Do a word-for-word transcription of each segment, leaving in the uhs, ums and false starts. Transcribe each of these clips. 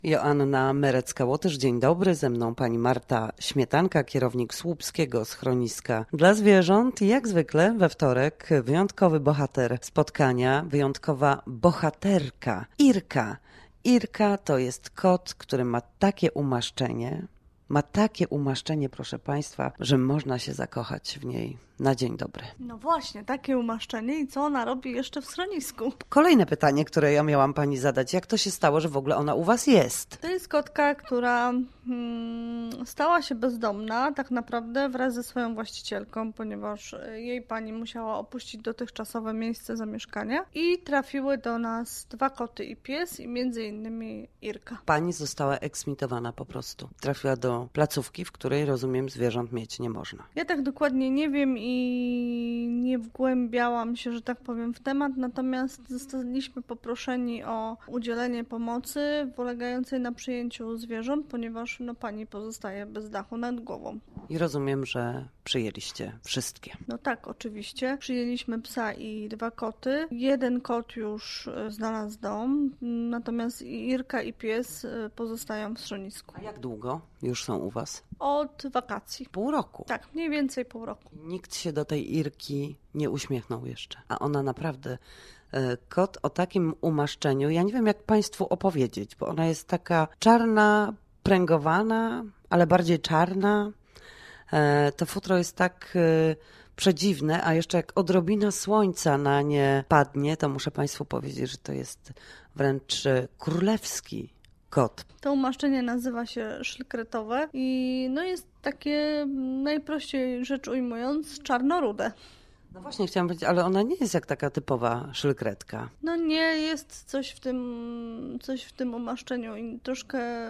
Joanna Merecka-Łotysz, dzień dobry. Ze mną pani Marta Śmietanka, kierownik Słupskiego Schroniska dla Zwierząt. I jak zwykle we wtorek wyjątkowy bohater spotkania, wyjątkowa bohaterka Irka. Irka to jest kot, który ma takie umaszczenie, ma takie umaszczenie, proszę państwa, że można się zakochać w niej na dzień dobry. No właśnie, takie umaszczenie i co ona robi jeszcze w schronisku? Kolejne pytanie, które ja miałam pani zadać. Jak to się stało, że w ogóle ona u was jest? To jest kotka, która hmm, stała się bezdomna tak naprawdę wraz ze swoją właścicielką, ponieważ jej pani musiała opuścić dotychczasowe miejsce zamieszkania i trafiły do nas dwa koty i pies i między innymi Irka. Pani została eksmitowana po prostu. Trafiła do placówki, w której, rozumiem, zwierząt mieć nie można. Ja tak dokładnie nie wiem i nie wgłębiałam się, że tak powiem, w temat, natomiast zostaliśmy poproszeni o udzielenie pomocy polegającej na przyjęciu zwierząt, ponieważ no, pani pozostaje bez dachu nad głową. I rozumiem, że przyjęliście wszystkie. No tak, oczywiście. Przyjęliśmy psa i dwa koty. Jeden kot już znalazł dom, natomiast Irka i pies pozostają w schronisku. A jak długo już są u was? Od wakacji. Pół roku? Tak, mniej więcej pół roku. Nikt się do tej Irki nie uśmiechnął jeszcze. A ona naprawdę, kot o takim umaszczeniu, ja nie wiem jak państwu opowiedzieć, bo ona jest taka czarna, pręgowana, ale bardziej czarna. To futro jest tak przedziwne, a jeszcze jak odrobina słońca na nie padnie, to muszę państwu powiedzieć, że to jest wręcz królewski kot. To umaszczenie nazywa się szlkretowe i no jest takie, najprościej rzecz ujmując, czarnorude. No właśnie chciałam powiedzieć, ale ona nie jest jak taka typowa szylkretka. No nie, jest coś w tym, coś w tym umaszczeniu i troszkę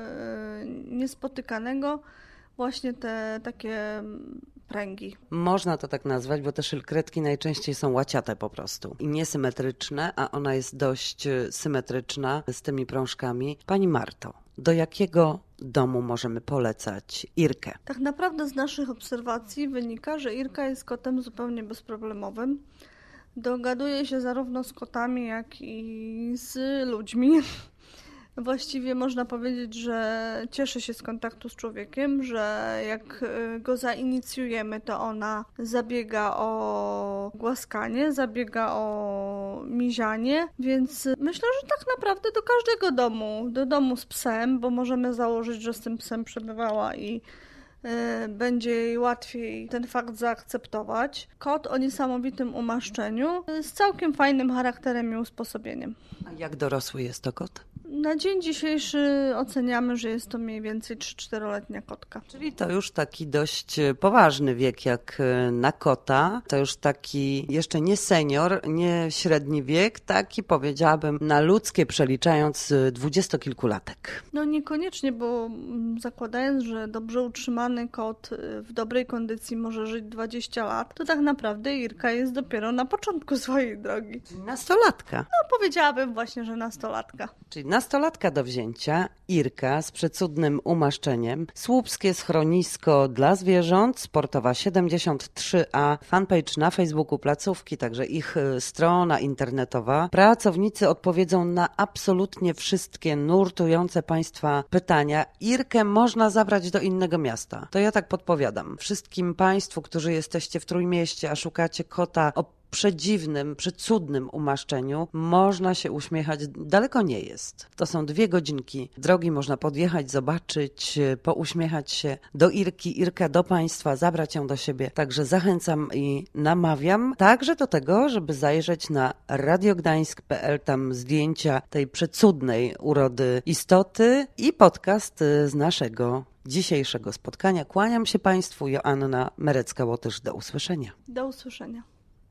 niespotykanego. Właśnie te takie pręgi. Można to tak nazwać, bo te szylkretki najczęściej są łaciate po prostu i niesymetryczne, a ona jest dość symetryczna z tymi prążkami. Pani Marto, do jakiego domu możemy polecać Irkę? Tak naprawdę z naszych obserwacji wynika, że Irka jest kotem zupełnie bezproblemowym. Dogaduje się zarówno z kotami, jak i z ludźmi. Właściwie można powiedzieć, że cieszy się z kontaktu z człowiekiem, że jak go zainicjujemy, to ona zabiega o głaskanie, zabiega o mizianie, więc myślę, że tak naprawdę do każdego domu, do domu z psem, bo możemy założyć, że z tym psem przebywała i będzie jej łatwiej ten fakt zaakceptować. Kot o niesamowitym umaszczeniu z całkiem fajnym charakterem i usposobieniem. A jak dorosły jest to kot? Na dzień dzisiejszy oceniamy, że jest to mniej więcej trzy-czteroletnia kotka. Czyli to już taki dość poważny wiek jak na kota. To już taki jeszcze nie senior, nie średni wiek, taki powiedziałabym na ludzkie przeliczając dwudziestokilkulatek. No niekoniecznie, bo zakładając, że dobrze utrzymany kot w dobrej kondycji może żyć dwadzieścia lat, to tak naprawdę Irka jest dopiero na początku swojej drogi. Nastolatka. No powiedziałabym właśnie, że nastolatka. Czyli nastolatka do wzięcia, Irka z przecudnym umaszczeniem, Słupskie Schronisko dla Zwierząt, Sportowa siedemdziesiąt trzy A, fanpage na Facebooku placówki, także ich strona internetowa. Pracownicy odpowiedzą na absolutnie wszystkie nurtujące państwa pytania. Irkę można zabrać do innego miasta. To ja tak podpowiadam. Wszystkim państwu, którzy jesteście w Trójmieście, a szukacie kota o przedziwnym, przecudnym umaszczeniu, można się uśmiechać, daleko nie jest. To są dwie godzinki drogi, można podjechać, zobaczyć, pouśmiechać się do Irki, Irka do państwa, zabrać ją do siebie. Także zachęcam i namawiam także do tego, żeby zajrzeć na radiogdańsk kropka p l, tam zdjęcia tej przecudnej urody istoty i podcast z naszego dzisiejszego spotkania. Kłaniam się państwu, Joanna Merecka-Łotysz, do usłyszenia. Do usłyszenia.